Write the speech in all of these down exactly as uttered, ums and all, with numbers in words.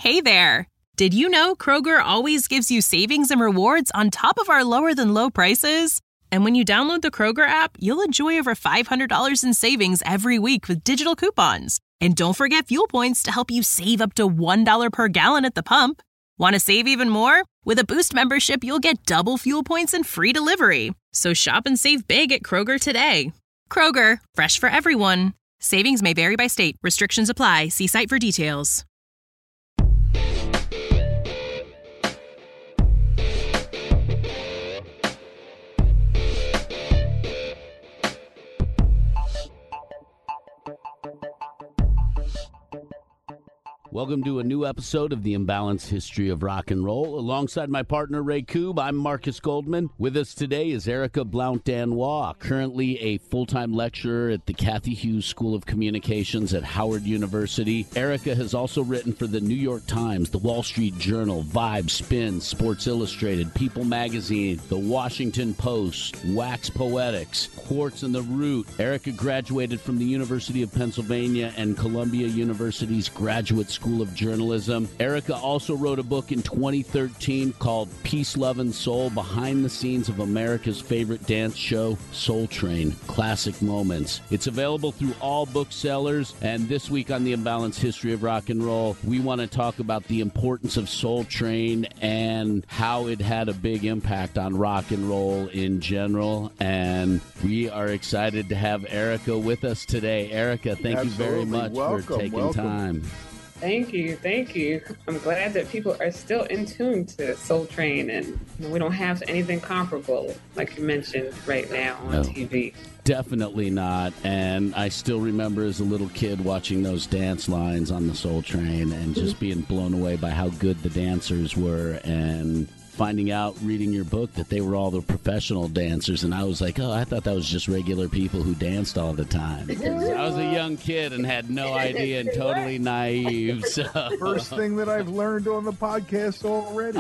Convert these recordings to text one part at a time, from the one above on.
Hey there! Did you know Kroger always gives you savings and rewards on top of our lower-than-low prices? And when you download the Kroger app, you'll enjoy over five hundred dollars in savings every week with digital coupons. And don't forget fuel points to help you save up to one dollar per gallon at the pump. Want to save even more? With a Boost membership, you'll get double fuel points and free delivery. So shop and save big at Kroger today. Kroger, fresh for everyone. Savings may vary by state. Restrictions apply. See site for details. Welcome to a new episode of The Imbalanced History of Rock and Roll. Alongside my partner, Ray Koob, I'm Marcus Goldman. With us today is Erica Blount-Danois, currently a full-time lecturer at the Cathy Hughes School of Communications at Howard University. Erica has also written for the New York Times, the Wall Street Journal, Vibe, Spin, Sports Illustrated, People Magazine, the Washington Post, Wax Poetics, Quartz and the Root. Erica graduated from the University of Pennsylvania and Columbia University's Graduate School School of Journalism. Erica also wrote a book in twenty thirteen called Peace, Love, and Soul, Behind the Scenes of America's Favorite Dance Show, Soul Train, Classic Moments. It's available through all booksellers, and this week on The Imbalanced History of Rock and Roll, we want to talk about the importance of Soul Train and how it had a big impact on rock and roll in general, and we are excited to have Erica with us today. Erica, thank Absolutely. you very much welcome, for taking welcome. time. Thank you, thank you. I'm glad that people are still in tune to Soul Train, and we don't have anything comparable, like you mentioned, right now on No. T V. Definitely not. And I still remember as a little kid watching those dance lines on the Soul Train and just being blown away by how good the dancers were, and finding out, reading your book, that they were all the professional dancers. And I was like, oh, I thought that was just regular people who danced all the time. Because I was a young kid and had no idea and totally naive. So. First thing that I've learned on the podcast already.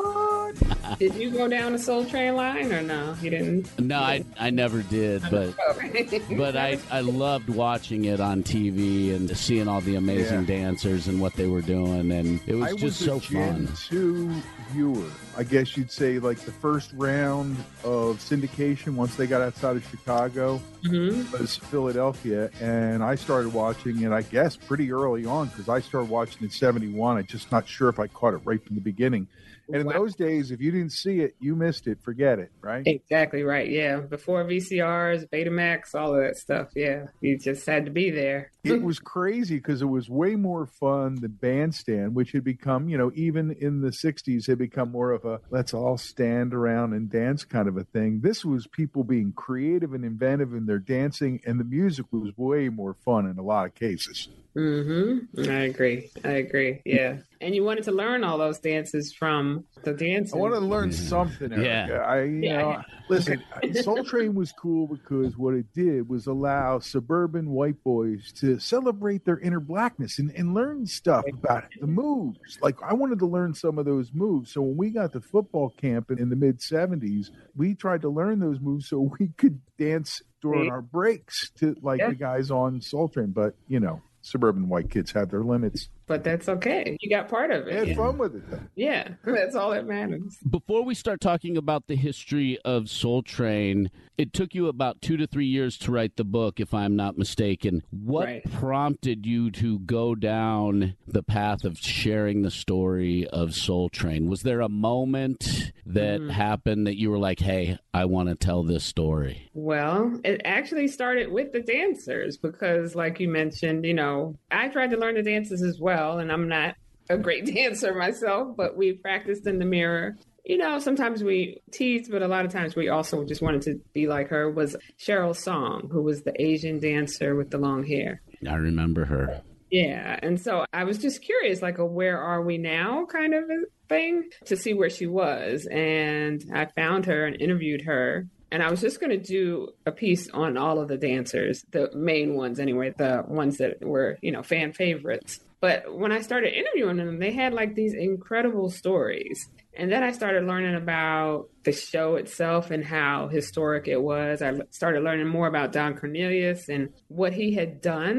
What? Did you go down the Soul Train line or no? You didn't? No, I, I never did, but but I, I loved watching it on T V and seeing all the amazing Yeah. dancers and what they were doing, and it was I just was so a Gen fun. two viewer. I guess you'd say like the first round of syndication once they got outside of Chicago Mm-hmm. was Philadelphia, and I started watching it, I guess, pretty early on because I started watching in seventy-one. I'm just not sure if I caught it right from the beginning. And in Wow. those days, if you didn't see it, you missed it. Forget it, right? Exactly right, yeah. Before V C Rs, Betamax, all of that stuff, yeah. You just had to be there. It was crazy because it was way more fun than Bandstand, which had become, you know, even in the sixties, had become more of a let's all stand around and dance kind of a thing. This was people being creative and inventive in their dancing, and the music was way more fun in a lot of cases. Mm-hmm. I agree. I agree. Yeah. And you wanted to learn all those dances from the dancers. I wanted to learn something, Erica. Yeah. I, you Yeah. know, listen, Soul Train was cool because what it did was allow suburban white boys to celebrate their inner blackness and, and learn stuff about the moves. Like, I wanted to learn some of those moves. So when we got to football camp in, in the mid seventies, we tried to learn those moves so we could dance during our breaks to like Yeah. the guys on Soul Train. But, you know, suburban white kids have their limits. But that's okay. You got part of They had it. fun with it, though. Yeah. That's all that matters. Before we start talking about the history of Soul Train, it took you about two to three years to write the book, if I'm not mistaken. What Right. prompted you to go down the path of sharing the story of Soul Train? Was there a moment that Mhm. happened that you were like, hey, I want to tell this story? Well, it actually started with the dancers because, like you mentioned, you know, I tried to learn the dances as well, and I'm not a great dancer myself, but we practiced in the mirror. You know, sometimes we teased, but a lot of times we also just wanted to be like her. Was Cheryl Song, who was the Asian dancer with the long hair. I remember her. Yeah. And so I was just curious, like a where are we now kind of a thing to see where she was. And I found her and interviewed her. And I was just going to do a piece on all of the dancers, the main ones anyway, the ones that were, you know, fan favorites. But when I started interviewing them, they had like these incredible stories. And then I started learning about the show itself and how historic it was. I started learning more about Don Cornelius and what he had done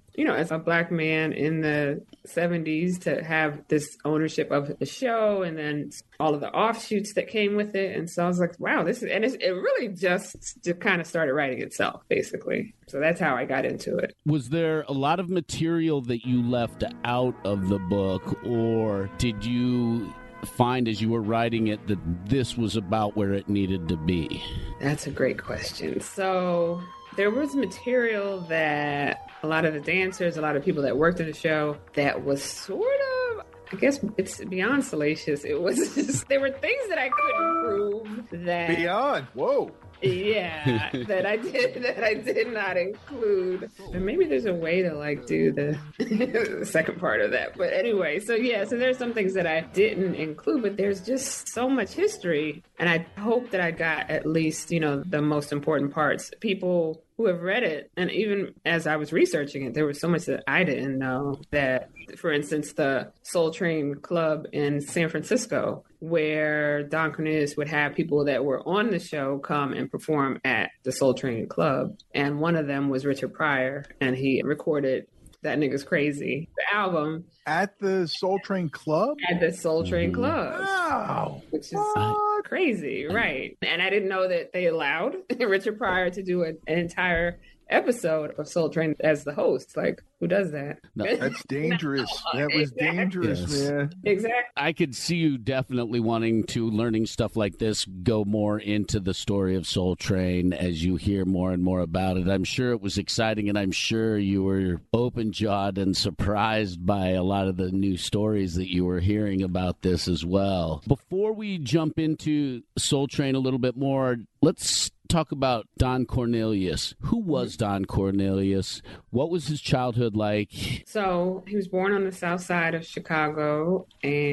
you know, as a Black man in the seventies to have this ownership of the show and then all of the offshoots that came with it. And so I was like, wow, this is, and it's, it really just, just kind of started writing itself, basically. So that's how I got into it. Was there a lot of material that you left out of the book, or did you find as you were writing it that this was about where it needed to be? That's a great question. So there was material that a lot of the dancers, a lot of people that worked in the show, that was sort of, I guess it's beyond salacious. It was just, there were things that I couldn't prove that. Beyond, whoa. Yeah, that I did that I did not include. And maybe there's a way to like do the, the second part of that. But anyway, so yeah, so there's some things that I didn't include, but there's just so much history. And I hope that I got at least, you know, the most important parts. People who have read it, and even as I was researching it, there was so much that I didn't know. That, for instance, the Soul Train Club in San Francisco, where Don Cornelius would have people that were on the show come and perform at the Soul Train Club. And one of them was Richard Pryor, and he recorded That Nigga's Crazy, the album. At the Soul Train Club? At the Soul Train Club. Wow. Which is what? Crazy, right. And I didn't know that they allowed Richard Pryor to do an, an entire episode of Soul Train as the host. Like, who does that? No, that's dangerous. No, that was exactly. dangerous, yes. man. Exactly. I could see you definitely wanting to, learning stuff like this, go more into the story of Soul Train as you hear more and more about it. I'm sure it was exciting, and I'm sure you were open-jawed and surprised by a lot of the new stories that you were hearing about this as well. Before we jump into Soul Train a little bit more, let's talk about Don Cornelius. Who was Don Cornelius? What was his childhood like? So he was born on the south side of Chicago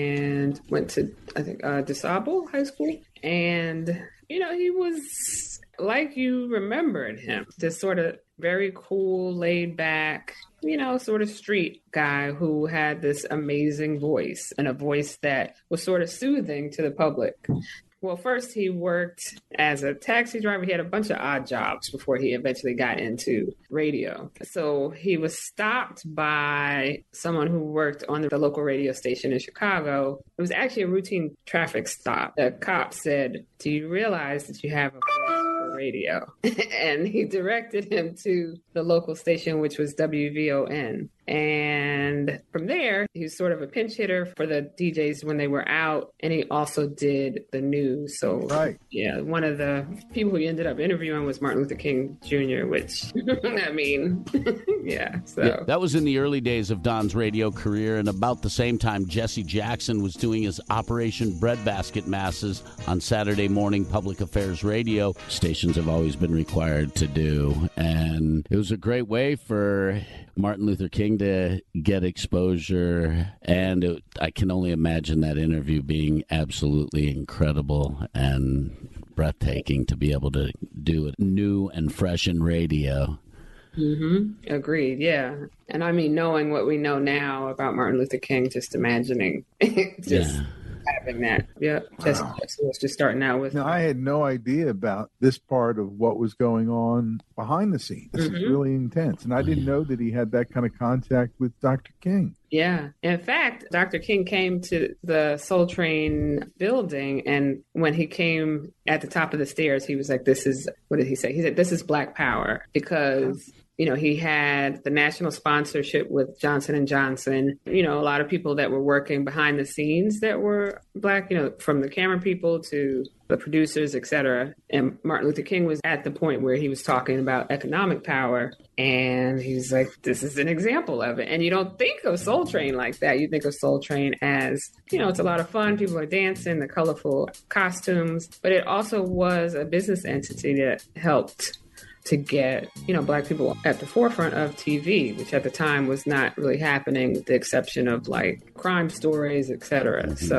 and went to, I think, uh, DeSable High School. And, you know, he was like you remembered him, this sort of very cool, laid back, you know, sort of street guy who had this amazing voice, and a voice that was sort of soothing to the public. Well, first he worked as a taxi driver. He had a bunch of odd jobs before he eventually got into radio. So he was stopped by someone who worked on the local radio station in Chicago. It was actually a routine traffic stop. The cop said, "Do you realize that you have a voice for radio?" And he directed him to the local station, which was W V O N. And from there, he was sort of a pinch hitter for the D Js when they were out. And he also did the news. So, right. yeah, one of the people who he ended up interviewing was Martin Luther King Junior, which, I mean, yeah. So yeah, that was in the early days of Don's radio career. And about the same time, Jesse Jackson was doing his Operation Breadbasket Masses on Saturday morning public affairs radio. Stations have always been required to do. And it was a great way for Martin Luther King to get exposure, and it, I can only imagine that interview being absolutely incredible and breathtaking to be able to do it new and fresh in radio. Mm-hmm. Agreed, yeah. And I mean, knowing what we know now about Martin Luther King, just imagining just yeah. having that. Yeah, just, wow. just was just starting out with. Now, I had no idea about this part of what was going on behind the scenes. This mm-hmm. is really intense. And I didn't know that he had that kind of contact with Doctor King. Yeah. In fact, Doctor King came to the Soul Train building, and when he came at the top of the stairs, he was like, this is, what did he say? He said, this is Black Power, because you know, he had the national sponsorship with Johnson and Johnson, you know, a lot of people that were working behind the scenes that were Black, you know, from the camera people to the producers, et cetera. And Martin Luther King was at the point where he was talking about economic power. And he's like, this is an example of it. And you don't think of Soul Train like that. You think of Soul Train as, you know, it's a lot of fun. People are dancing, the colorful costumes. But it also was a business entity that helped to get, you know, Black people at the forefront of T V, which at the time was not really happening, with the exception of like crime stories, et cetera. Mm-hmm. So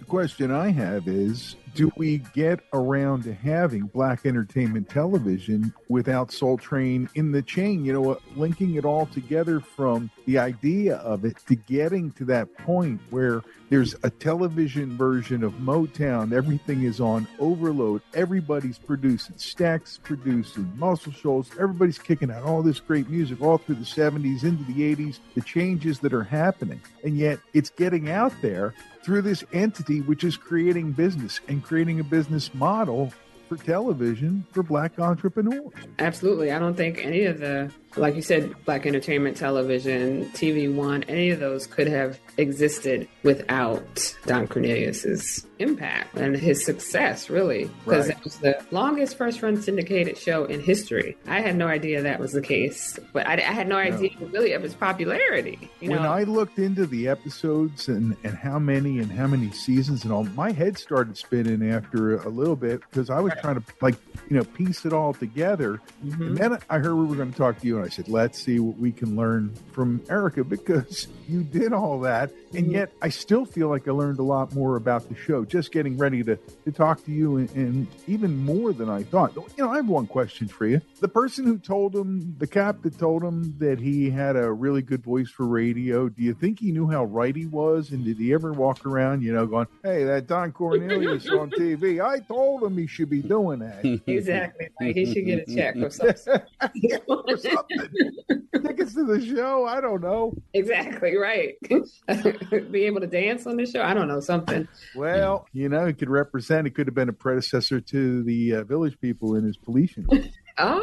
question I have is, do we get around to having black entertainment television without Soul Train in the chain? You know, linking it all together from the idea of it to getting to that point where there's a television version of Motown. Everything is on overload. Everybody's producing. Stax producing. Muscle Shoals. Everybody's kicking out all this great music all through the seventies into the eighties. The changes that are happening. And yet it's getting out there through this entity which is creating business and creating a business model for television for black entrepreneurs. Absolutely. I don't think any of the, like you said, black entertainment television, T V One, any of those could have existed without Don Cornelius's impact and his success, really, because Right. it was the longest first-run syndicated show in history. I had no idea that was the case, but I, I had no idea really of its popularity. You When know, I looked into the episodes and, and how many and how many seasons and all, my head started spinning after a little bit because I was trying to, like, you know, piece it all together. Mhm. And then I heard we were going to talk to you, and I said, let's see what we can learn from Erica, because you did all that. And Mhm. yet I still feel like I learned a lot more about the show just getting ready to, to talk to you, and, and even more than I thought. You know, I have one question for you. The person who told him, the cop that told him that he had a really good voice for radio, do you think he knew how right he was? And did he ever walk around, you know, going, hey, that Don Cornelius on T V, I told him he should be doing that. exactly. Like, he should get a check or something. or something. Tickets to the show? I don't know. Exactly, right. Be able to dance on the show? I don't know, something. Well, you know, he could represent, it could have been a predecessor to the uh, Village People in his police uniform.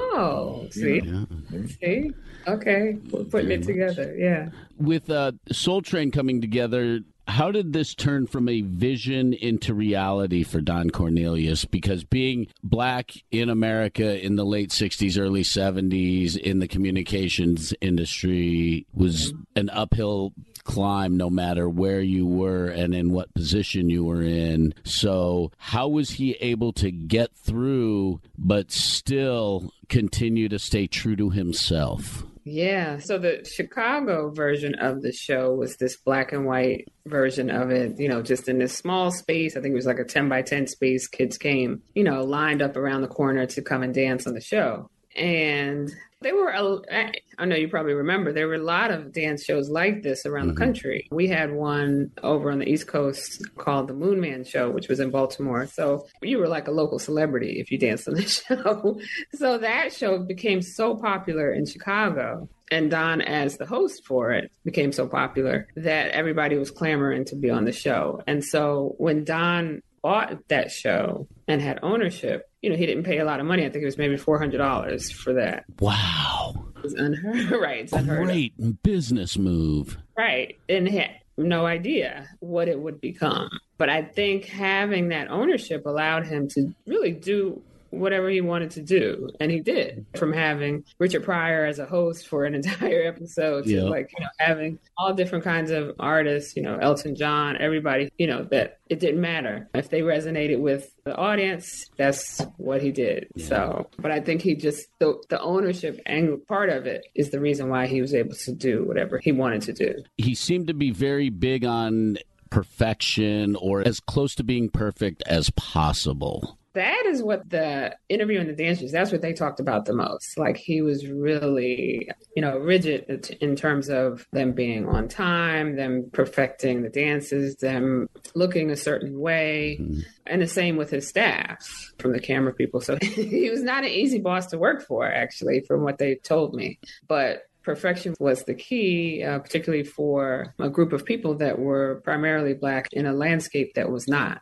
Oh, see? Yeah. See? Okay. We're putting Very it together. Yeah. With uh, Soul Train coming together, how did this turn from a vision into reality for Don Cornelius? Because being black in America in the late sixties, early seventies, in the communications industry was an uphill climb no matter where you were and in what position you were in. So how was he able to get through but still continue to stay true to himself? Yeah. So the Chicago version of the show was this black and white version of it, you know, just in this small space. I think it was like a ten by ten space. Kids came, you know, lined up around the corner to come and dance on the show. And there were, a, I know you probably remember, there were a lot of dance shows like this around mm-hmm. the country. We had one over on the East Coast called the Moon Man Show, which was in Baltimore. So you were like a local celebrity if you danced on the show. So that show became so popular in Chicago, and Don, as the host for it, became so popular that everybody was clamoring to be on the show. And so when Don bought that show and had ownership, you know, he didn't pay a lot of money. I think it was maybe four hundred dollars for that. Wow. It's unheard, right? It's unheard Great of. business move. Right. And he had no idea what it would become. But I think having that ownership allowed him to really do whatever he wanted to do. And he did, from having Richard Pryor as a host for an entire episode to Yep. like, you know, having all different kinds of artists, you know, Elton John, everybody, you know, that it didn't matter. If they resonated with the audience, that's what he did. Yeah. So, but I think he just, the, the ownership and part of it is the reason why he was able to do whatever he wanted to do. He seemed to be very big on perfection, or as close to being perfect as possible. That is what the interview and the dancers, that's what they talked about the most. Like, he was really, you know, rigid in terms of them being on time, them perfecting the dances, them looking a certain way. Mm-hmm. And the same with his staff, from the camera people. So he was not an easy boss to work for, actually, from what they told me. But perfection was the key, uh, particularly for a group of people that were primarily Black in a landscape that was not.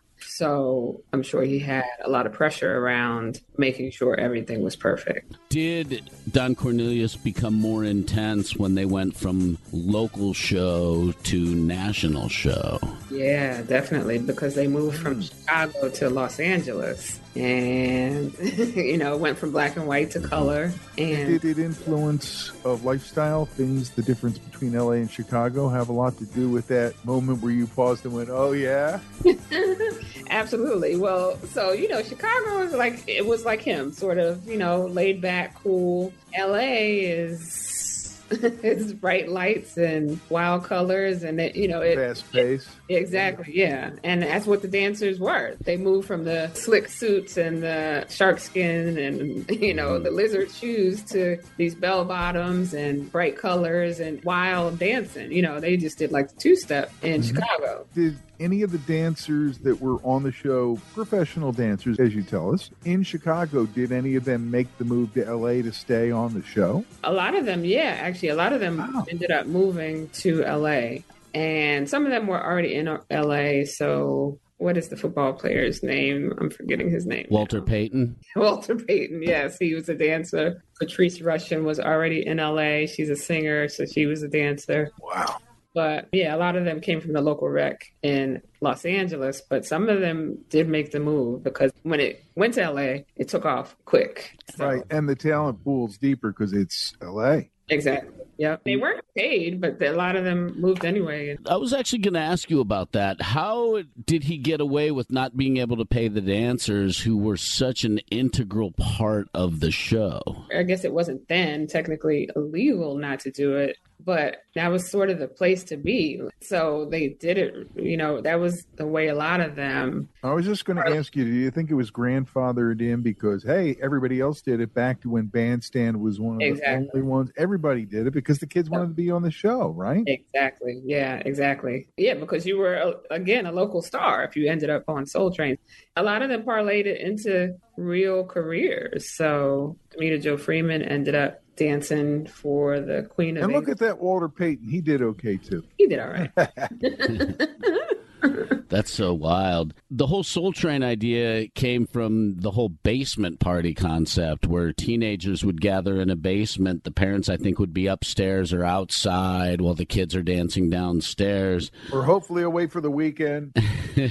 So I'm sure he had a lot of pressure around making sure everything was perfect. Did Don Cornelius become more intense when they went from local show to national show? Yeah, definitely, because they moved from Chicago to Los Angeles and, you know, went from black and white to color. And did it influence of lifestyle things? The difference between L A and Chicago have a lot to do with that moment where you paused and went, oh, yeah? Absolutely. Well, so, you know, Chicago is like, it was like him, sort of, you know, laid back, cool. L A is it's bright lights and wild colors, and it, you know, it, fast pace. It, exactly, yeah, and that's what the dancers were. They moved from the slick suits and the shark skin and you know the lizard shoes to these bell bottoms and bright colors and wild dancing. You know, they just did like the two step in mm-hmm. Chicago. Did any of the dancers that were on the show, professional dancers, as you tell us, in Chicago, did any of them make the move to L A to stay on the show? A lot of them, yeah. Actually, a lot of them wow. ended up moving to L A. And some of them were already in L A. So what is the football player's name? I'm forgetting his name. Walter now. Payton. Walter Payton, yes. He was a dancer. Patrice Rushen was already in L A. She's a singer, so she was a dancer. Wow. But yeah, a lot of them came from the local rec in Los Angeles, but some of them did make the move because when it went to L A, it took off quick. So. Right, and the talent pool's deeper because it's L A. Exactly. Yeah, they weren't paid, but a lot of them moved anyway. I was actually going to ask you about that. How did he get away with not being able to pay the dancers who were such an integral part of the show? I guess it wasn't then technically illegal not to do it, but that was sort of the place to be. So they did it, you know, that was the way a lot of them. I was just going to ask you, do you think it was grandfathered in because, hey, everybody else did it back to when Bandstand was one of exactly. the only ones? Everybody did it because the kids wanted to be on the show, right? Exactly. Yeah, exactly. Yeah, because you were, again, a local star if you ended up on Soul Train. A lot of them parlayed it into real careers. So Tamita Joe Freeman ended up dancing for the Queen of And look England. at that Walter Payton. He did okay, too. He did all right. That's so wild. The whole Soul Train idea came from the whole basement party concept where teenagers would gather in a basement. The parents, I think, would be upstairs or outside while the kids are dancing downstairs. Or hopefully away for the weekend. Yeah,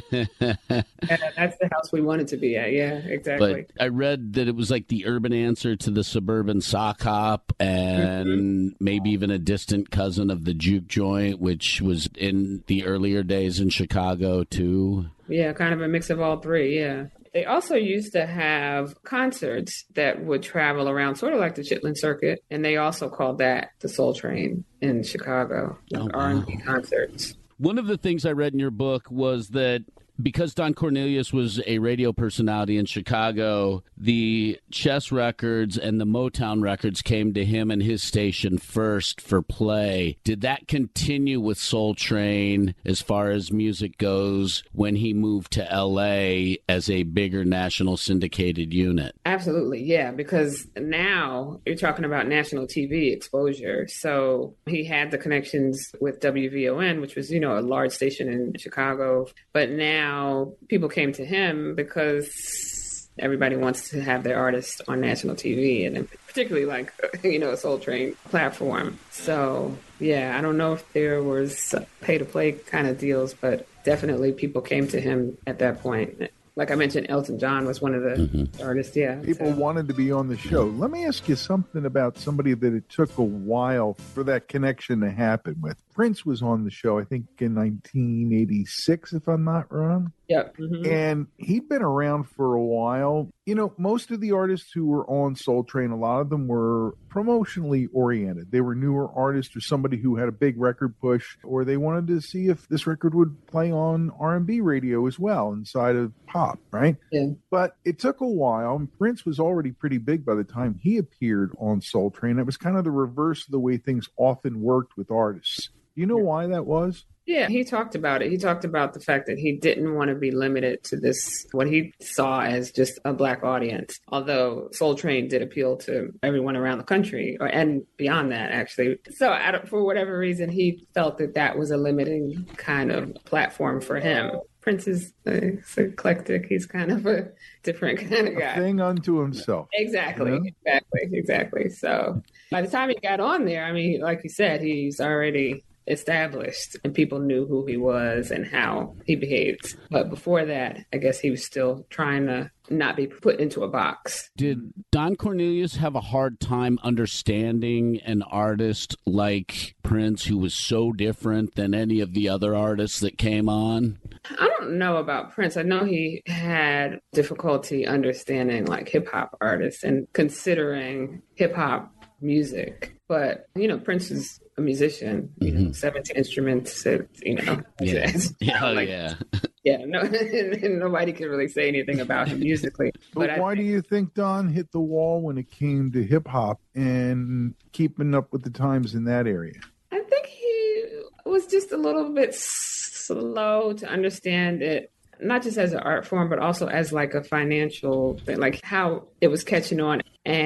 that's the house we wanted to be at. Yeah, exactly. But I read that it was like the urban answer to the suburban sock hop and mm-hmm. maybe even a distant cousin of the juke joint, which was in the earlier days in Chicago, too. Yeah, kind of a mix of all three, yeah. They also used to have concerts that would travel around, sort of like the Chitlin Circuit, and they also called that the Soul Train in Chicago, like oh, wow. R and B concerts. One of the things I read in your book was that because Don Cornelius was a radio personality in Chicago, the Chess records and the Motown records came to him and his station first for play. Did that continue with Soul Train as far as music goes when he moved to L A as a bigger national syndicated unit? Absolutely, yeah, because now you're talking about national T V exposure. So he had the connections with W V O N, which was, you know, a large station in Chicago. But now Now, people came to him because everybody wants to have their artists on national T V, and particularly like, you know, a Soul Train platform. So, yeah, I don't know if there was pay-to-play kind of deals, but definitely people came to him at that point. Like I mentioned, Elton John was one of the mm-hmm. artists, yeah. People so. wanted to be on the show. Let me ask you something about somebody that it took a while for that connection to happen with. Prince was on the show, I think, in nineteen eighty-six, if I'm not wrong. Yep. Mm-hmm. And he'd been around for a while. You know, most of the artists who were on Soul Train, a lot of them were promotionally oriented. They were newer artists or somebody who had a big record push, or they wanted to see if this record would play on R and B radio as well inside of pop, right? Yeah. But it took a while. And Prince was already pretty big by the time he appeared on Soul Train. It was kind of the reverse of the way things often worked with artists. Do you know why that was? Yeah, he talked about it. He talked about the fact that he didn't want to be limited to this, what he saw as just a Black audience. Although Soul Train did appeal to everyone around the country, or, and beyond that, actually. So I don't, for whatever reason, he felt that that was a limiting kind of platform for him. Prince is uh, eclectic. He's kind of a different kind of guy. A thing unto himself. Exactly, you know? exactly, exactly. So by the time he got on there, I mean, like you said, he's already established and people knew who he was and how he behaved. But before that, I guess he was still trying to not be put into a box. Did Don Cornelius have a hard time understanding an artist like Prince, who was so different than any of the other artists that came on? I don't know about Prince. I know he had difficulty understanding like hip hop artists and considering hip hop music. But, you know, Prince is a musician, you mm-hmm. know, seventeen instruments, you know. Yeah, yeah, like, yeah. Yeah, no, nobody can really say anything about him musically. But, but why think, do you think Don hit the wall when it came to hip hop and keeping up with the times in that area? I think he was just a little bit slow to understand it, not just as an art form, but also as like a financial thing, like how it was catching on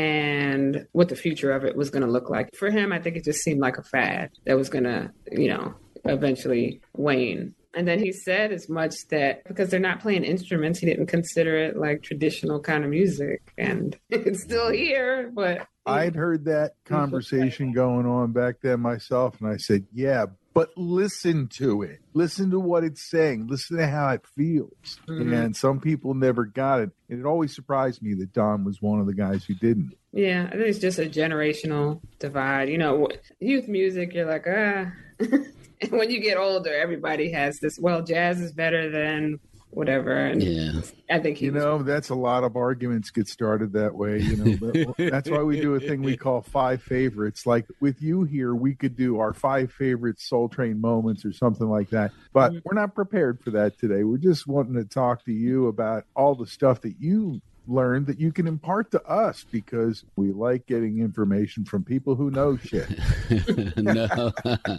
and what the future of it was going to look like. For him, I think it just seemed like a fad that was going to, you know, eventually wane. And then he said as much that because they're not playing instruments, he didn't consider it like traditional kind of music. And it's still here, but... I'd heard that conversation going on back then myself, and I said, yeah, but listen to it. Listen to what it's saying. Listen to how it feels. Mm-hmm. And some people never got it. And it always surprised me that Don was one of the guys who didn't. Yeah, I think it's just a generational divide. You know, youth music, you're like, ah... And when you get older, everybody has this, well, jazz is better than whatever. And yeah. I think, he you was- know, that's a lot of arguments get started that way. You know, but that's why we do a thing we call five favorites. Like with you here, we could do our five favorite Soul Train moments or something like that. But mm-hmm. we're not prepared for that today. We're just wanting to talk to you about all the stuff that you learned that you can impart to us, because we like getting information from people who know shit. No.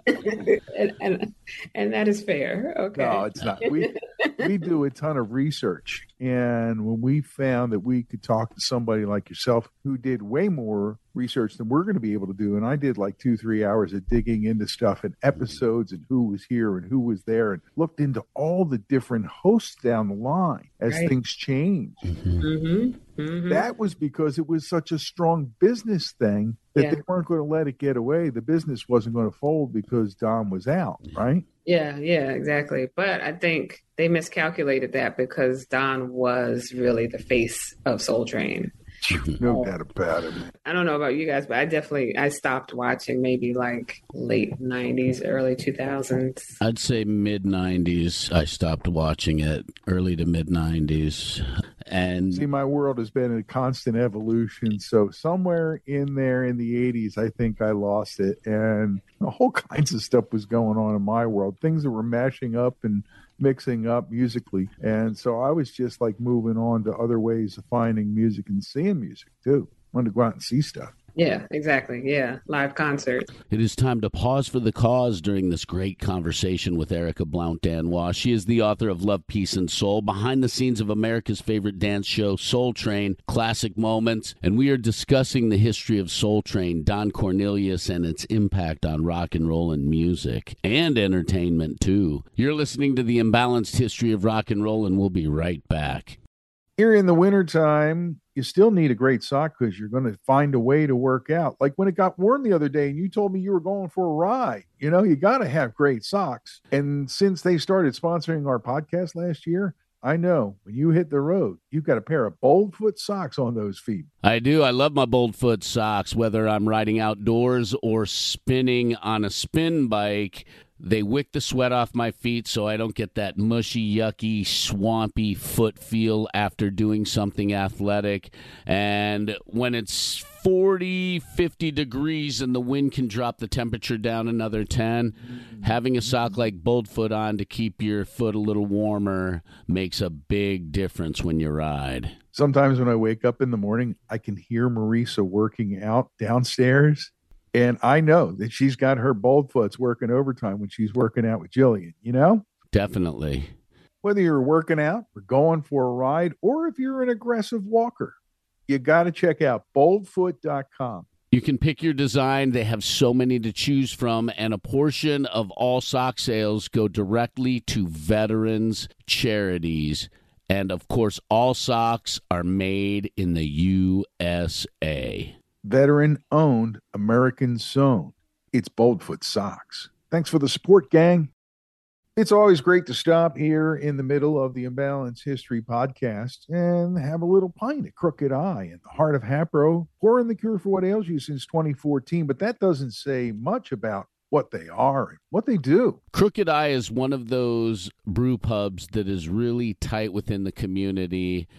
and, and, and that is fair. Okay. No, it's not. We we do a ton of research, and when we found that we could talk to somebody like yourself who did way more research than we're going to be able to do, and I did like two, three hours of digging into stuff and episodes and who was here and who was there, and looked into all the different hosts down the line as right. things changed. Mm-hmm. Mm-hmm. Mm-hmm. That was because it was such a strong business thing that yeah. they weren't going to let it get away. The business wasn't going to fold because Don was out, right? Yeah, yeah, exactly. But I think they miscalculated that because Don was really the face of Soul Train. No doubt about it. I don't know about you guys, but I definitely, I stopped watching maybe like late nineties, early two thousands. I'd say mid nineties. I stopped watching it, early to mid nineties. And see, my world has been in constant evolution. So somewhere in there in the eighties, I think I lost it. And all kinds of stuff was going on in my world. Things that were mashing up and mixing up musically. And so I was just like moving on to other ways of finding music and seeing music too. I wanted to go out and see stuff. Yeah, exactly. Yeah, live concerts. It is time to pause for the cause during this great conversation with Erica Blount-Danois. She is the author of Love, Peace, and Soul, behind the scenes of America's favorite dance show, Soul Train, Classic Moments. And we are discussing the history of Soul Train, Don Cornelius, and its impact on rock and roll and music, and entertainment, too. You're listening to The Imbalanced History of Rock and Roll, and we'll be right back. Here in the wintertime, you still need a great sock because you're going to find a way to work out. Like when it got warm the other day and you told me you were going for a ride, you know, you got to have great socks. And since they started sponsoring our podcast last year, I know when you hit the road, you've got a pair of Boldfoot socks on those feet. I do. I love my Boldfoot socks, whether I'm riding outdoors or spinning on a spin bike. They wick the sweat off my feet so I don't get that mushy, yucky, swampy foot feel after doing something athletic. And when it's forty, fifty degrees and the wind can drop the temperature down another ten, having a sock like Boldfoot on to keep your foot a little warmer makes a big difference when you ride. Sometimes when I wake up in the morning, I can hear Marisa working out downstairs. And I know that she's got her Boldfoots working overtime when she's working out with Jillian, you know? Definitely. Whether you're working out or going for a ride, or if you're an aggressive walker, you got to check out boldfoot dot com. You can pick your design. They have so many to choose from, and a portion of all sock sales go directly to veterans charities. And, of course, all socks are made in the U S A. Veteran-owned, American-sewn. It's Boldfoot Socks. Thanks for the support, gang. It's always great to stop here in the middle of the Imbalanced History podcast and have a little pint at Crooked Eye in the heart of Hapro, pouring the cure for what ails you since twenty fourteen. But that doesn't say much about what they are and what they do. Crooked Eye is one of those brew pubs that is really tight within the community.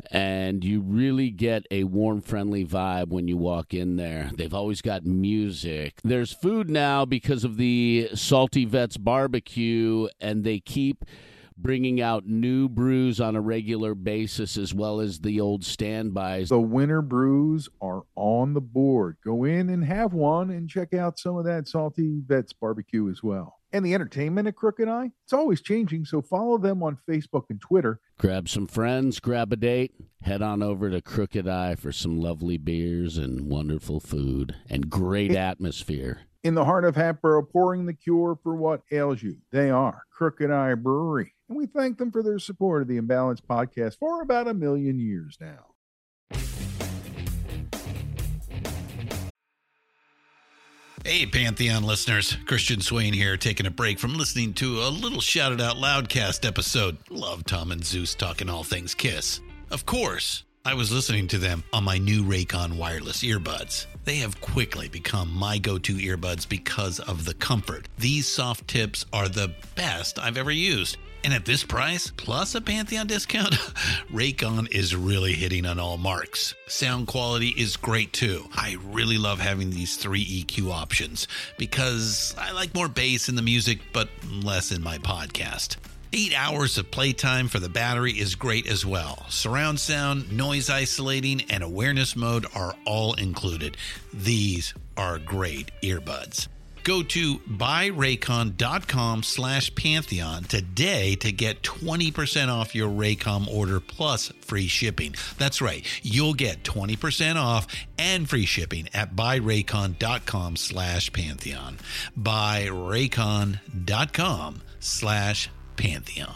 And you really get a warm, friendly vibe when you walk in there. They've always got music. There's food now because of the Salty Vets barbecue, and they keep bringing out new brews on a regular basis as well as the old standbys. The winter brews are on the board. Go in and have one and check out some of that Salty Vets barbecue as well. And the entertainment at Crooked Eye, it's always changing, so follow them on Facebook and Twitter. Grab some friends, grab a date, head on over to Crooked Eye for some lovely beers and wonderful food and great atmosphere. In the heart of Hatboro, pouring the cure for what ails you. They are Crooked Eye Brewery. And we thank them for their support of the Imbalanced Podcast for about a million years now. Hey, Pantheon listeners. Christian Swain here, taking a break from listening to a little Shout It Out Loudcast episode. Love Tom and Zeus talking all things Kiss. Of course, I was listening to them on my new Raycon wireless earbuds. They have quickly become my go-to earbuds because of the comfort. These soft tips are the best I've ever used. And at this price, plus a Pantheon discount, Raycon is really hitting on all marks. Sound quality is great too. I really love having these three E Q options because I like more bass in the music, but less in my podcast. Eight hours of playtime for the battery is great as well. Surround sound, noise isolating, and awareness mode are all included. These are great earbuds. Go to buyraycon.com slash Pantheon today to get twenty percent off your Raycom order plus free shipping. That's right. You'll get twenty percent off and free shipping at buyraycon.com slash Pantheon. Buyraycon.com slash Pantheon.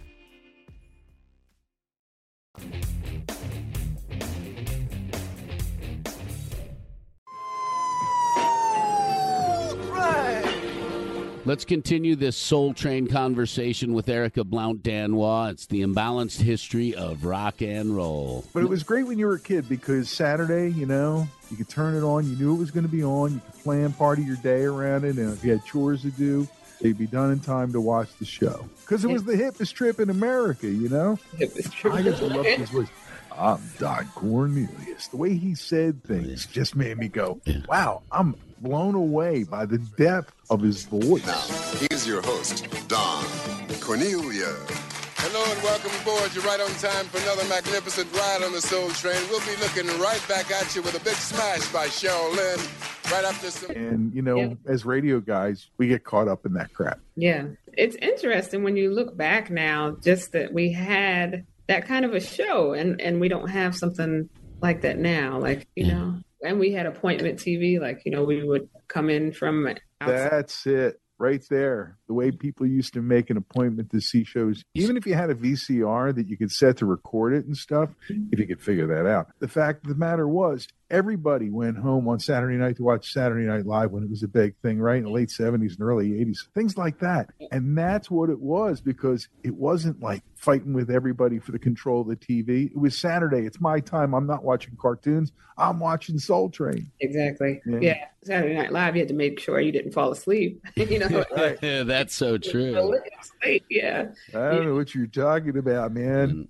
Let's continue this Soul Train conversation with Erica Blount Danois. It's the imbalanced history of rock and roll. But it was great when you were a kid because Saturday, you know, you could turn it on. You knew it was going to be on. You could plan part of your day around it. And if you had chores to do, they'd be done in time to watch the show. Because it was the hippest trip in America, you know? Hippest trip. I just loved his voice. I'm Don Cornelius. The way he said things just made me go, wow, I'm blown away by the depth of his voice. Now, here's your host, Don Cornelius. Hello and welcome aboard. You're right on time for another magnificent ride on the Soul Train. We'll be looking right back at you with a big smash by Cheryl Lynn right after some... And, you know, Yeah. as radio guys, we get caught up in that crap. Yeah. It's interesting when you look back now, just that we had that kind of a show and, and we don't have something like that now. Like, you Yeah. know, and we had appointment T V. Like, you know, we would come in from outside. That's it. Right there. The way people used to make an appointment to see shows, even if you had a V C R that you could set to record it and stuff, if you could figure that out. The fact of the matter was, everybody went home on Saturday night to watch Saturday Night Live when it was a big thing, right? In the late seventies and early eighties, things like that. And that's what it was, because it wasn't like fighting with everybody for the control of the T V. It was Saturday. It's my time. I'm not watching cartoons. I'm watching Soul Train. Exactly. Yeah. Yeah. Saturday Night Live, you had to make sure you didn't fall asleep. You know, Right. That's so true. Yeah. I don't know what you're talking about, man.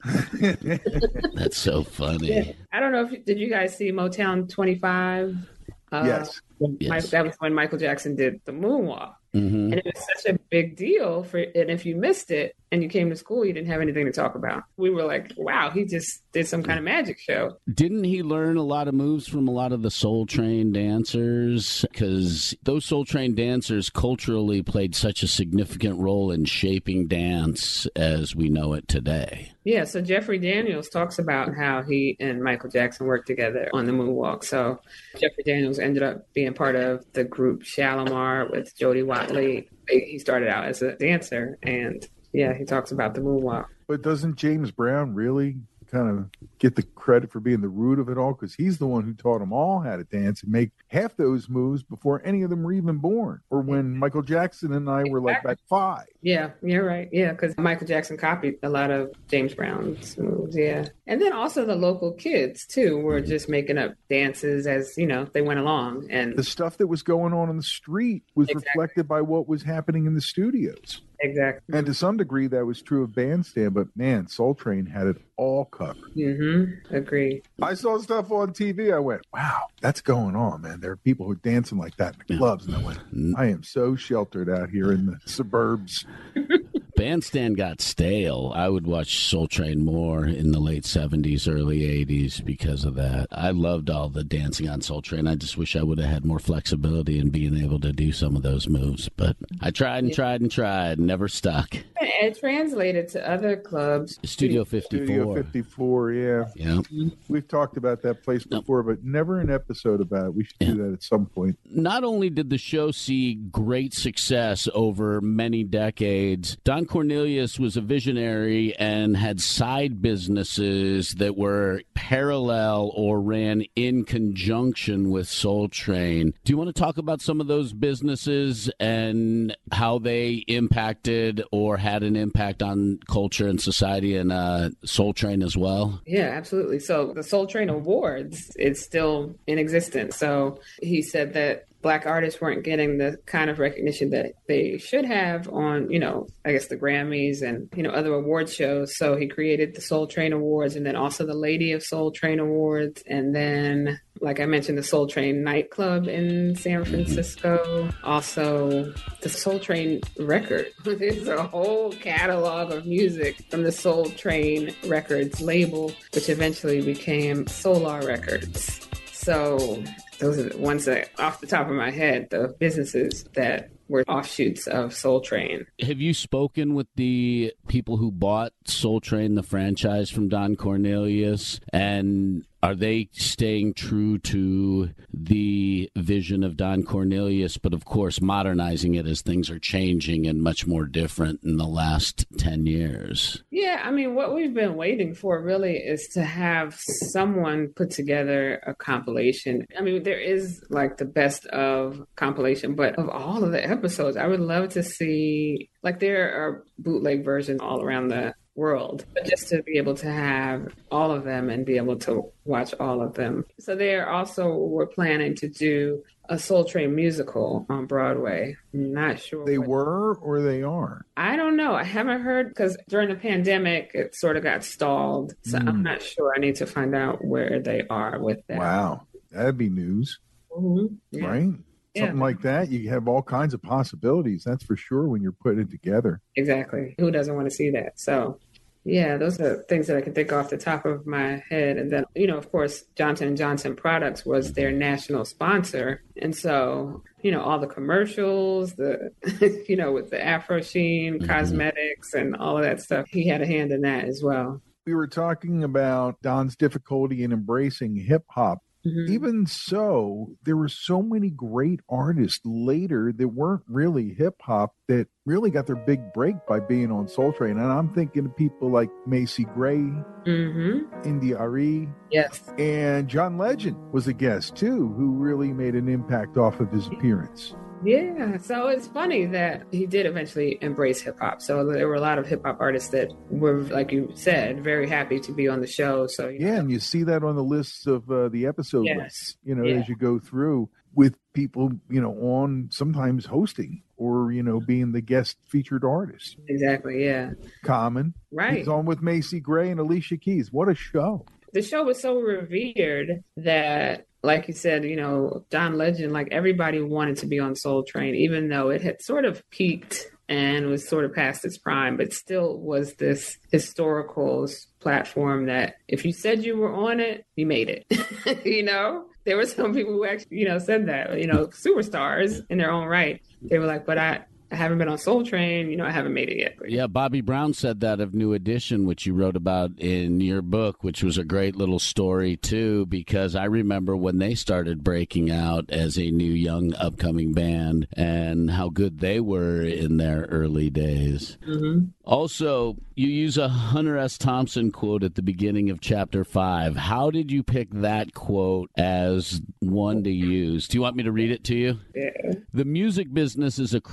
That's so funny. Yeah. I don't know if did you guys see Motown twenty-five? Uh, Yes. when Yes. Mike, that was when Michael Jackson did the moonwalk. Mm-hmm. And it was such a big deal for, and if you missed it and you came to school, you didn't have anything to talk about. We were like, wow, he just did some kind of magic show. Didn't he learn a lot of moves from a lot of the Soul Train dancers? Because those Soul Train dancers culturally played such a significant role in shaping dance as we know it today. Yeah. So Jeffrey Daniels talks about how he and Michael Jackson worked together on the moonwalk. So Jeffrey Daniels ended up being part of the group Shalimar with Jody Watley. He started out as a dancer, and yeah, he talks about the moonwalk. But doesn't James Brown really kind of get the credit for being the root of it all? Because he's the one who taught them all how to dance and make half those moves before any of them were even born, or when Michael Jackson and I were like back five. Yeah, you're right. Yeah, because Michael Jackson copied a lot of James Brown's moves. moves, yeah. And then also the local kids, too, were just making up dances as, you know, they went along. And the stuff that was going on on the street was Exactly. reflected by what was happening in the studios. Exactly. And to some degree, that was true of Bandstand, but man, Soul Train had it all covered. Mm-hmm. Agreed. I saw stuff on T V. I went, wow, that's going on, man. There are people who are dancing like that in the clubs. And I went, I am so sheltered out here in the suburbs. Bandstand got stale. I would watch Soul Train more in the late seventies, early eighties because of that. I loved all the dancing on Soul Train. I just wish I would have had more flexibility in being able to do some of those moves. But I tried and Yeah. tried and tried, never stuck. It translated to other clubs. Studio fifty-four. Studio fifty-four, yeah. Yeah. We've talked about that place before, but never an episode about it. We should do that at some point. Not only did the show see great success over many decades, Don Cornelius was a visionary and had side businesses that were parallel or ran in conjunction with Soul Train. Do you want to talk about some of those businesses and how they impacted or had an impact on culture and society and uh, Soul Train as well? Yeah, absolutely. So the Soul Train Awards is still in existence. So he said that Black artists weren't getting the kind of recognition that they should have on, you know, I guess the Grammys and, you know, other award shows. So he created the Soul Train Awards and then also the Lady of Soul Train Awards. And then, like I mentioned, the Soul Train nightclub in San Francisco. Also, the Soul Train record. There's a whole catalog of music from the Soul Train Records label, which eventually became Solar Records. So those are the ones that, off the top of my head, the businesses that were offshoots of Soul Train. Have you spoken with the people who bought Soul Train, the franchise from Don Cornelius, and are they staying true to the vision of Don Cornelius, but of course modernizing it as things are changing and much more different in the last ten years? Yeah, I mean, what we've been waiting for really is to have someone put together a compilation. I mean, there is like the best of compilation, but of all of the episodes, I would love to see, like there are bootleg versions all around the world, but just to be able to have all of them and be able to watch all of them. So they are also, we're planning to do a Soul Train musical on Broadway. I'm not sure. They what- were or they are? I don't know. I haven't heard because during the pandemic, it sort of got stalled. So Mm. I'm not sure. I need to find out where they are with that. Wow. That'd be news, Mhm. Yeah. right? Yeah. Something like that. You have all kinds of possibilities. That's for sure when you're putting it together. Exactly. Who doesn't want to see that? So, yeah, those are things that I can think off the top of my head. And then, you know, of course, Johnson and Johnson Products was their national sponsor. And so, you know, all the commercials, the, you know, with the Afro Sheen, Mhm. cosmetics and all of that stuff, he had a hand in that as well. We were talking about Don's difficulty in embracing hip hop. Mhm. Even so, there were so many great artists later that weren't really hip hop that really got their big break by being on Soul Train. And I'm thinking of people like Macy Gray, Mm-hmm. India Ari, Yes. and John Legend was a guest too, who really made an impact off of his appearance. Yeah, so it's funny that he did eventually embrace hip hop. So there were a lot of hip hop artists that were, like you said, very happy to be on the show. So you Yeah, know, and you see that on the lists of uh, the episode Yes. lists, you know, Yeah. as you go through with people, you know, on sometimes hosting or, you know, being the guest featured artist. exactly, yeah, Common. right. He's on with Macy Gray and Alicia Keys. What a show. The show was so revered that, like you said, you know, John Legend, like everybody wanted to be on Soul Train, even though it had sort of peaked and was sort of past its prime, but still was this historical platform that if you said you were on it, you made it. You know, there were some people who actually, you know, said that, you know, superstars in their own right. They were like, but I, I haven't been on Soul Train, you know, I haven't made it yet. Yeah, Bobby Brown said that of New Edition, which you wrote about in your book, which was a great little story, too, because I remember when they started breaking out as a new young upcoming band and how good they were in their early days. Mm-hmm. Also, you use a Hunter S. Thompson quote at the beginning of chapter five. How did you pick that quote as one to use? Do you want me to read it to you? Yeah. The music business is a cruel and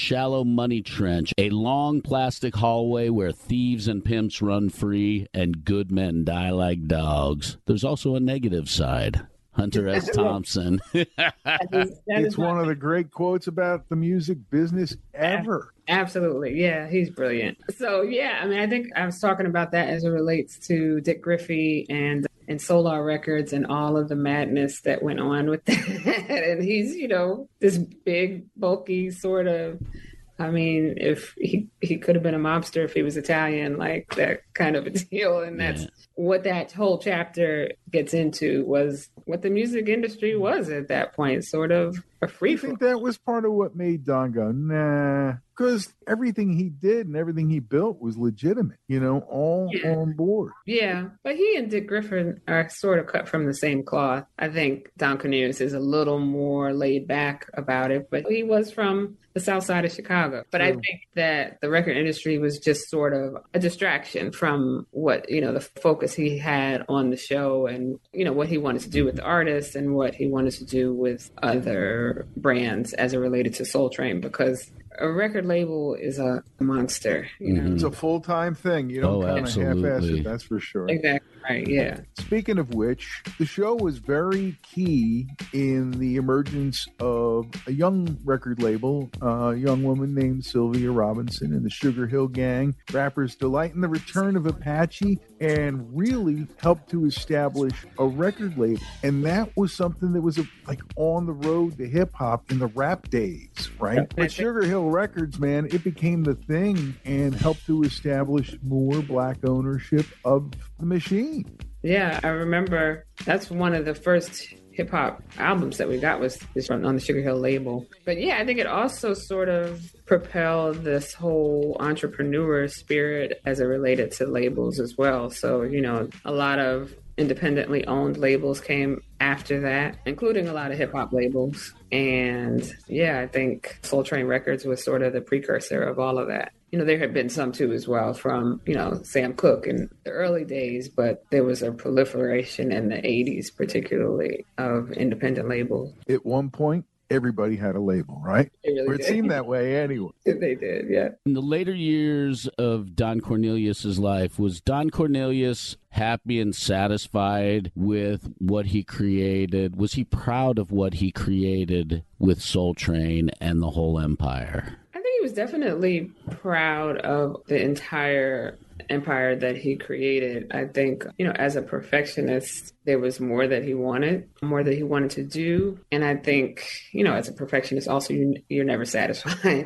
shallow money trench, a long plastic hallway where thieves and pimps run free and good men die like dogs. There's also a negative side. Hunter S. Thompson. That is, that It's is one my- of the great quotes about the music business ever. Absolutely. Yeah, he's brilliant. So, yeah, I mean, I think I was talking about that as it relates to Dick Griffey and and Solar Records and all of the madness that went on with that. And he's, you know, this big, bulky sort of, I mean, if he, he could have been a mobster if he was Italian, like that kind of a deal. And that's Yeah. what that whole chapter gets into, was what the music industry was at that point, sort of a free I for think that was part of what made Don go, nah, because everything he did and everything he built was legitimate, you know, all Yeah. on board. Yeah, but he and Dick Griffin are sort of cut from the same cloth. I think Don Cornelius is a little more laid back about it, but he was from the south side of Chicago. But I True. think that the record industry was just sort of a distraction from what, you know, the focus he had on the show and, you know, what he wanted to do with the artists and what he wanted to do with other brands as it related to Soul Train, because a record label is a monster, you know. It's a full-time thing. You don't Oh, kind of half-ass absolutely. it, that's for sure. Exactly right, yeah. Speaking of which, the show was very key in the emergence of a young record label, a young woman named Sylvia Robinson and the Sugar Hill Gang, Rapper's Delight, and the return of Apache, and really helped to establish a record label. And that was something that was a, like on the road to hip hop in the rap days, right? But Sugar Hill Records, man, it became the thing and helped to establish more black ownership of the machine. Yeah, I remember that's one of the first hip hop albums that we got was is from on the Sugar Hill label. But yeah, I think it also sort of propelled this whole entrepreneur spirit as it related to labels as well. So, you know, a lot of independently owned labels came after that, including a lot of hip hop labels. And yeah, I think Soul Train Records was sort of the precursor of all of that. You know, there had been some too as well from, you know, Sam Cooke in the early days, but there was a proliferation in the eighties, particularly, of independent labels. At one point, everybody had a label, right? It really Or it did. seemed that way anyway. They did, yeah. In the later years of Don Cornelius's life, was Don Cornelius happy and satisfied with what he created? Was he proud of what he created with Soul Train and the whole empire? I think he was definitely proud of the entire empire that he created. I think, you know, as a perfectionist, there was more that he wanted, more that he wanted to do. And I think, you know, as a perfectionist, also, you, you're never satisfied.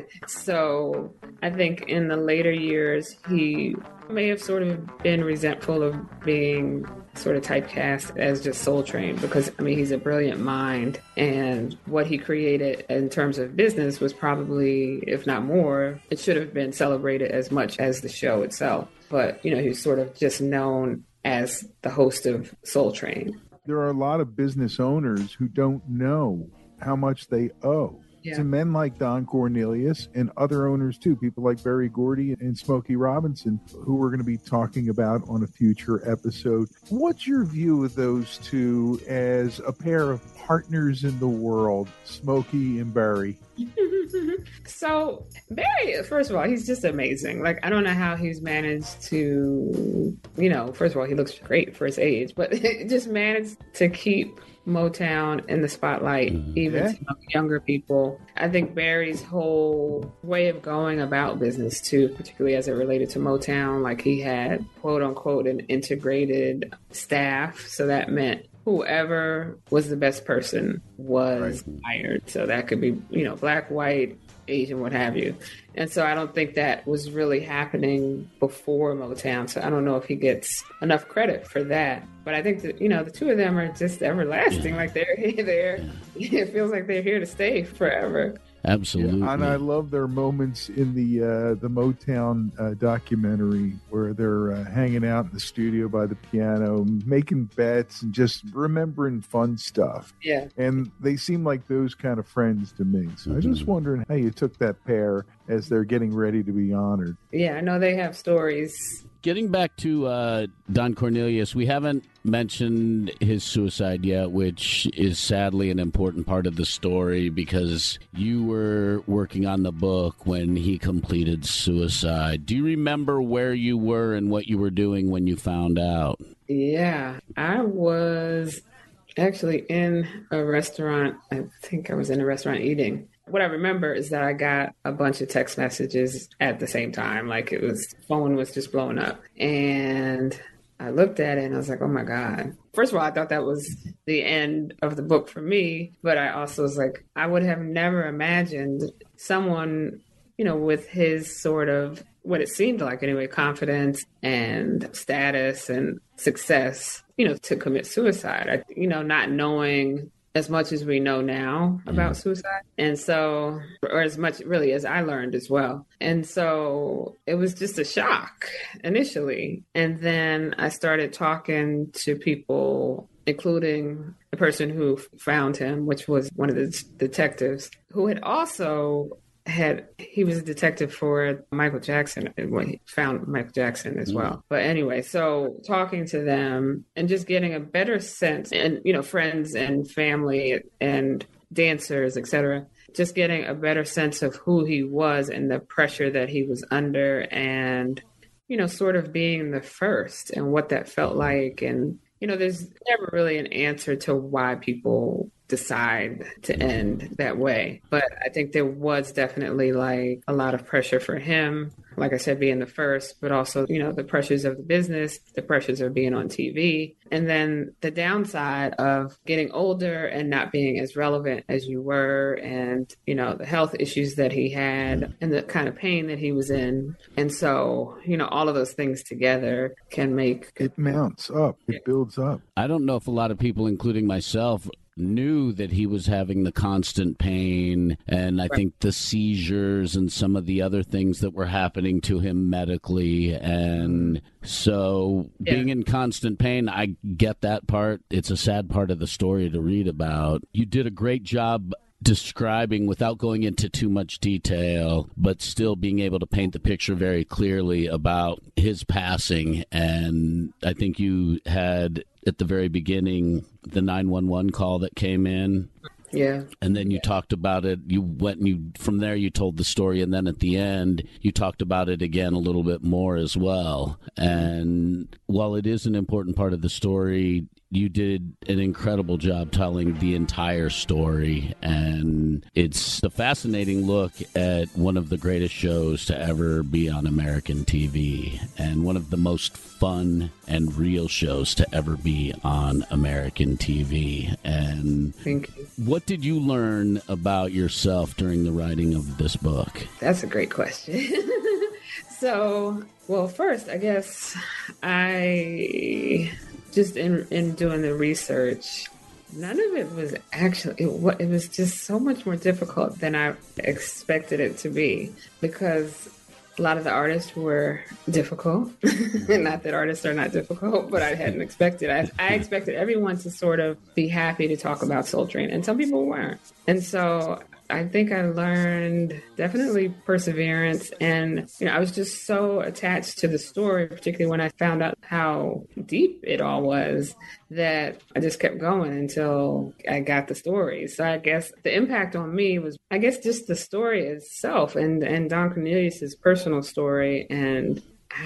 So I think in the later years, he may have sort of been resentful of being sort of typecast as just Soul Train, because I mean, he's a brilliant mind, and what he created in terms of business was probably, if not more, it should have been celebrated as much as the show itself. But, you know, he was sort of just known as the host of Soul Train. There are a lot of business owners who don't know how much they owe. Yeah. To men like Don Cornelius and other owners too, people like Berry Gordy and Smokey Robinson, who we're going to be talking about on a future episode. What's your view of those two as a pair of partners in the world, Smokey and Berry? So Barry, first of all, he's just amazing. Like, I don't know how he's managed to, you know, first of all, he looks great for his age, but just managed to keep Motown in the spotlight, even Yeah. to younger people. I think Barry's whole way of going about business too, particularly as it related to Motown, like he had quote unquote an integrated staff. So that meant whoever was the best person was hired. So that could be, you know, black, white, Asian, what have you. And so I don't think that was really happening before Motown. So I don't know if he gets enough credit for that. But I think that, you know, the two of them are just everlasting. Yeah. Like they're there. It feels like they're here to stay forever. Absolutely. And I love their moments in the uh, the Motown uh, documentary where they're uh, hanging out in the studio by the piano, making bets and just remembering fun stuff. Yeah. And they seem like those kind of friends to me. So I was just wondering how you took that pair as they're getting ready to be honored. Yeah, I know they have stories Getting back to uh, Don Cornelius, we haven't mentioned his suicide yet, which is sadly an important part of the story because you were working on the book when he completed suicide. Do you remember where you were and what you were doing when you found out? Yeah, I was actually in a restaurant. I think I was in a restaurant eating. What I remember is that I got a bunch of text messages at the same time. Like it was, phone was just blowing up. And I looked at it and I was like, oh my God. First of all, I thought that was the end of the book for me. But I also was like, I would have never imagined someone, you know, with his sort of, what it seemed like anyway, confidence and status and success, you know, to commit suicide. I, you know, not knowing as much as we know now about suicide. And so, or as much really as I learned as well. And so it was just a shock initially. And then I started talking to people, including the person who found him, which was one of the detectives, who had also had, he was a detective for Michael Jackson and when he found Michael Jackson as well. But anyway, so talking to them and just getting a better sense and, you know, friends and family and dancers, et cetera, just getting a better sense of who he was and the pressure that he was under and, you know, sort of being the first and what that felt like. And, you know, there's never really an answer to why people decide to end that way. But I think there was definitely like a lot of pressure for him, like I said, being the first, but also, you know, the pressures of the business, the pressures of being on T V, and then the downside of getting older and not being as relevant as you were, and, you know, the health issues that he had and the kind of pain that he was in. And so, you know, all of those things together can make... It mounts up. It builds up. I don't know if a lot of people, including myself, knew that he was having the constant pain and I right. think the seizures and some of the other things that were happening to him medically. And so yeah. being in constant pain, I get that part. It's a sad part of the story to read about. You did a great job describing without going into too much detail, but still being able to paint the picture very clearly about his passing. And I think you had at the very beginning the nine one one call that came in. Yeah. And then you yeah. talked about it. You went and you, from there you told the story. And then at the end, you talked about it again a little bit more as well. And while it is an important part of the story, you did an incredible job telling the entire story. And it's a fascinating look at one of the greatest shows to ever be on American T V and one of the most fun and real shows to ever be on American T V. And Thank you. What did you learn about yourself during the writing of this book? That's a great question. So, well, first, I guess I... just in, in doing the research, none of it was actually, it, it was just so much more difficult than I expected it to be, because a lot of the artists were difficult. Not that artists are not difficult, but I hadn't expected. I, I expected everyone to sort of be happy to talk about Soul Train, and some people weren't. And so I think I learned definitely perseverance, and you know, I was just so attached to the story, particularly when I found out how deep it all was, that I just kept going until I got the story. So I guess the impact on me was, I guess, just the story itself and, and Don Cornelius's personal story, and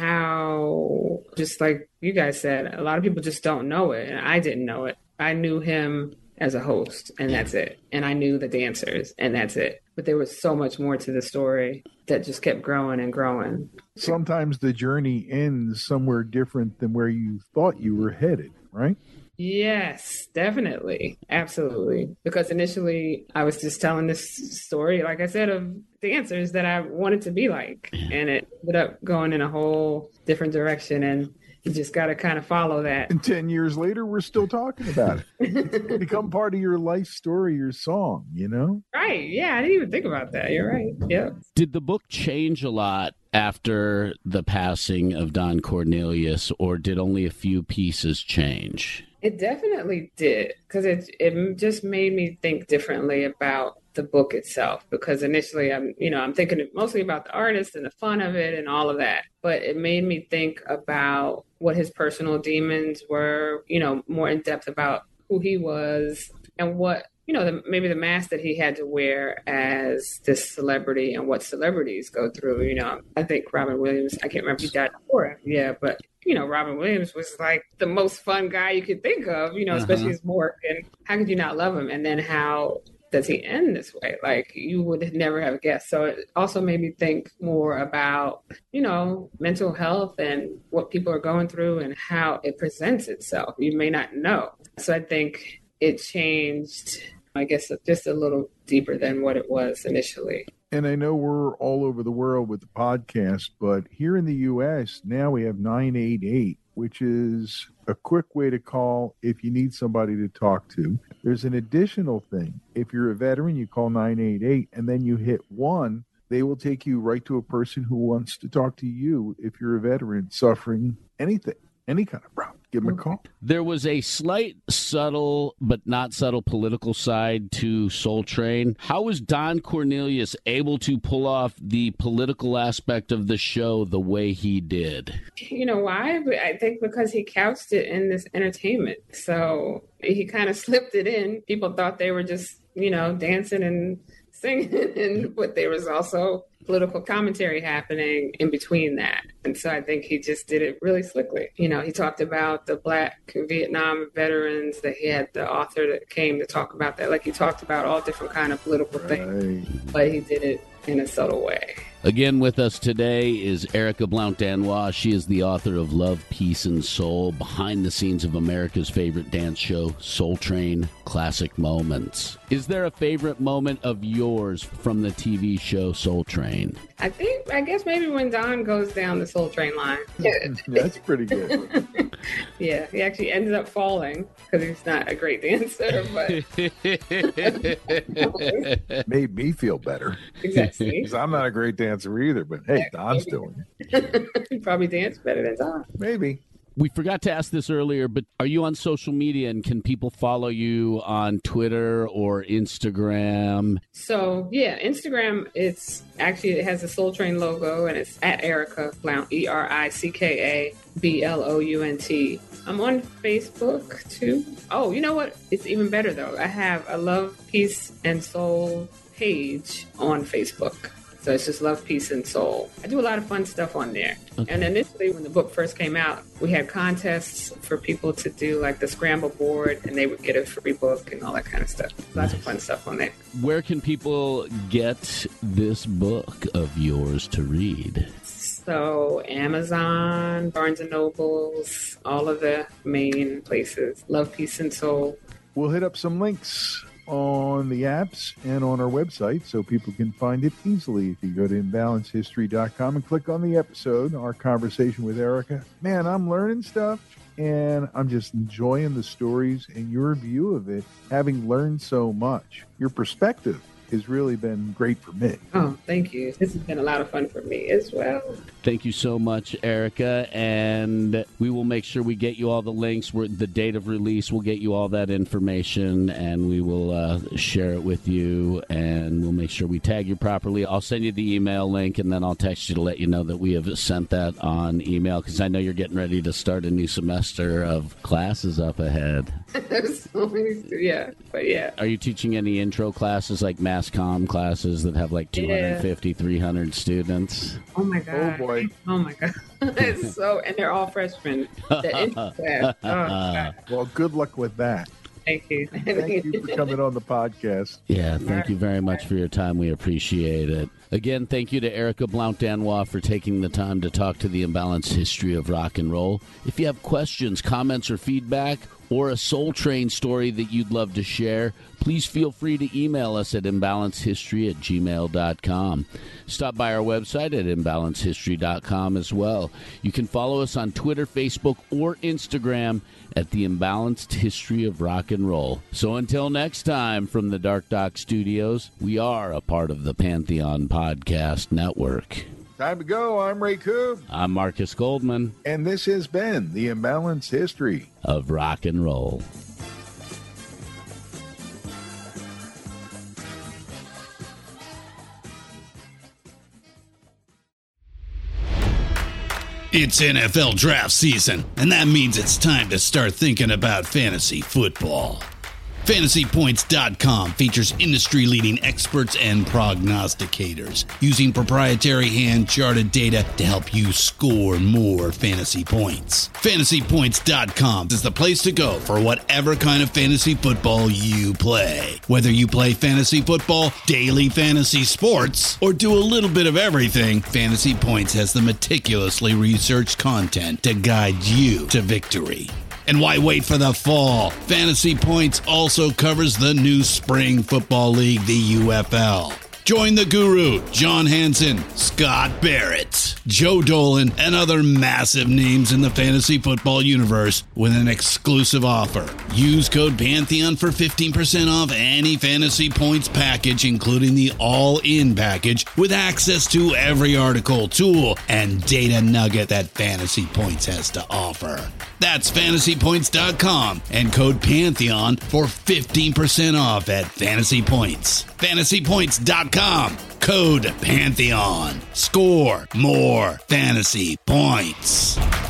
how, just like you guys said, a lot of people just don't know it, and I didn't know it. I knew him as a host, and that's it. And I knew the dancers, and that's it. But there was so much more to the story that just kept growing and growing. Sometimes the journey ends somewhere different than where you thought you were headed, right? Yes, definitely. Absolutely. Because initially I was just telling this story, like I said, of dancers that I wanted to be like. And it ended up going in a whole different direction. And you just got to kind of follow that. And ten years later, we're still talking about it. Become part of your life story, your song, you know? Right. Yeah, I didn't even think about that. You're right. Yep. Did the book change a lot after the passing of Don Cornelius, or did only a few pieces change? It definitely did, because it, it just made me think differently about the book itself, because initially I'm, you know, I'm thinking mostly about the artist and the fun of it and all of that. But it made me think about what his personal demons were, you know, more in depth about who he was and what, you know, the, maybe the mask that he had to wear as this celebrity and what celebrities go through. You know, I think Robin Williams, I can't remember, he died before him. Yeah, but you know, Robin Williams was like the most fun guy you could think of, you know, especially uh-huh. his work. And how could you not love him? And then how does he end this way? Like, you would never have guessed. So it also made me think more about, you know, mental health and what people are going through and how it presents itself. You may not know. So I think it changed, I guess, just a little deeper than what it was initially. And I know we're all over the world with the podcast, but here in the U S, now we have nine eight eight, which is a quick way to call if you need somebody to talk to. There's an additional thing. If you're a veteran, you call nine eight eight, and then you hit one. They will take you right to a person who wants to talk to you if you're a veteran suffering anything, any kind of problem. Give them a call. There was a slight, subtle, but not subtle political side to Soul Train. How was Don Cornelius able to pull off the political aspect of the show the way he did? You know why? I think because he couched it in this entertainment. So he kind of slipped it in. People thought they were just, you know, dancing and singing, and but there was also political commentary happening in between that. And so I think he just did it really slickly. You know, he talked about the Black Vietnam veterans, that he had the author that came to talk about that. Like, he talked about all different kind of political right. things, but he did it in a subtle way. Again, with us today is Erica Blount-Danois. She is the author of Love, Peace, and Soul, behind the scenes of America's favorite dance show, Soul Train, Classic Moments. Is there a favorite moment of yours from the T V show Soul Train? I think, I guess maybe when Don goes down the Soul Train line. That's pretty good. Yeah, he actually ended up falling because he's not a great dancer, but made me feel better. Exactly. Because I'm not a great dancer either, but hey, yeah, Don's maybe. doing it. He probably danced better than Don. Maybe. We forgot to ask this earlier, but are you on social media, and can people follow you on Twitter or Instagram? So, yeah, Instagram, it's actually, it has a Soul Train logo, and it's at Erica Blount, E R I C K A B L O U N T. I'm on Facebook, too. Oh, you know what? It's even better, though. I have a Love, Peace, and Soul page on Facebook. So it's just Love, Peace, and Soul. I do a lot of fun stuff on there. Okay. And initially, when the book first came out, we had contests for people to do like the scramble board, and they would get a free book and all that kind of stuff. Lots of fun stuff on there. Where can people get this book of yours to read? So Amazon, Barnes and Nobles, all of the main places. Love, Peace, and Soul. We'll hit up some links on the apps and on our website so people can find it easily. If you go to imbalance history dot com and click on the episode, our conversation with Erica, man, I'm learning stuff, and I'm just enjoying the stories and your view of it, having learned so much. Your perspective has really been great for me. Oh, thank you. This has been a lot of fun for me as well. Thank you so much, Erica. And we will make sure we get you all the links. We're, the date of release, we'll get you all that information, and we will uh, share it with you, and we'll make sure we tag you properly. I'll send you the email link, and then I'll text you to let you know that we have sent that on email, because I know you're getting ready to start a new semester of classes up ahead. So many, yeah, but yeah. Are you teaching any intro classes, like math comm classes that have like two hundred fifty, yeah. three hundred students? Oh my god. Oh boy. Oh my god. It's so, and they're all freshmen. The class. Oh, god. Well, good luck with that. Thank you. Thank you for coming on the podcast. Yeah, thank you very much for your time. We appreciate it. Again, thank you to Erica Blount-Danois for taking the time to talk to the Imbalanced History of Rock and Roll. If you have questions, comments, or feedback, or a Soul Train story that you'd love to share, please feel free to email us at imbalanced history at gmail dot com. Stop by our website at imbalanced history dot com as well. You can follow us on Twitter, Facebook, or Instagram at the Imbalanced History of Rock and Roll. So until next time, from the Dark Dock Studios, we are a part of the Pantheon Podcast Network. Time to go. I'm Ray Koob. I'm Marcus Goldman. And this has been the Imbalanced History of Rock and Roll. It's N F L draft season, and that means it's time to start thinking about fantasy football. Fantasy Points dot com features industry-leading experts and prognosticators using proprietary hand-charted data to help you score more fantasy points. Fantasy Points dot com is the place to go for whatever kind of fantasy football you play. Whether you play fantasy football, daily fantasy sports, or do a little bit of everything, Fantasy Points has the meticulously researched content to guide you to victory. And why wait for the fall? Fantasy Points also covers the new spring football league, the U F L. Join the guru, John Hansen, Scott Barrett, Joe Dolan, and other massive names in the fantasy football universe with an exclusive offer. Use code Pantheon for fifteen percent off any Fantasy Points package, including the all-in package, with access to every article, tool, and data nugget that Fantasy Points has to offer. That's Fantasy Points dot com and code Pantheon for fifteen percent off at Fantasy Points. Fantasy Points dot com, code Pantheon. Score more fantasy points.